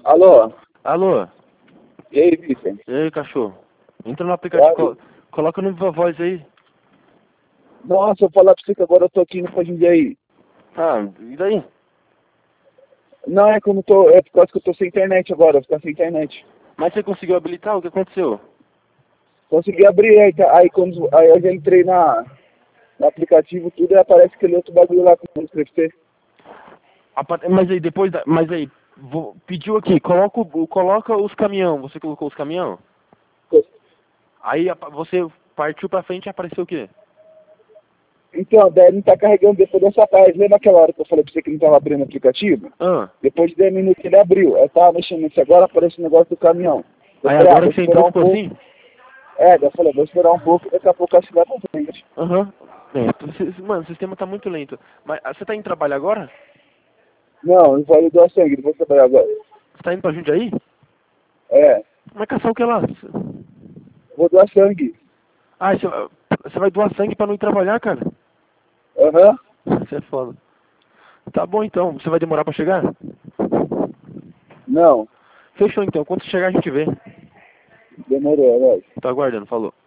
Alô? Alô? E aí, Vicente? E aí, cachorro? Entra no aplicativo, coloca no Viva Voz aí. Nossa, eu vou falar pra você que agora eu tô aqui no Pode aí. Ah, e daí? Não, é que eu não tô. É por causa que eu tô sem internet agora, eu vou ficar sem internet. Mas você conseguiu habilitar? O que aconteceu? Consegui abrir, aí eu já entrei no aplicativo, tudo, e aparece aquele outro bagulho lá com o escrever. Mas aí, mas aí, pediu aqui, coloca os caminhão. Você colocou os caminhão? Aí você partiu pra frente e apareceu o quê? Então, daí não tá carregando depois dessa parte. Lembra aquela hora que eu falei pra você que não tava abrindo o aplicativo? Ah. Depois de 10 minutos ele abriu. Eu tava mexendo nisso agora, aparece o negócio do caminhão. Eu Aí falei, agora vou que você esperar entrou um ficou pouco. assim? Daí eu falei, vou esperar um pouco, daqui a pouco acho que vai pra frente. Aham. Mano, o sistema tá muito lento. Mas você tá indo trabalhar agora? Não, eu vou doar sangue, não vou trabalhar agora. Você tá indo pra Jundiaí? É, Mas caçar o que lá? vou doar sangue. Ah, você vai doar sangue pra não ir trabalhar, cara? Aham. Você é foda. Tá bom então, você vai demorar pra chegar? Não, Fechou então, quando você chegar a gente vê. demorou, é nóis. Tô aguardando, falou.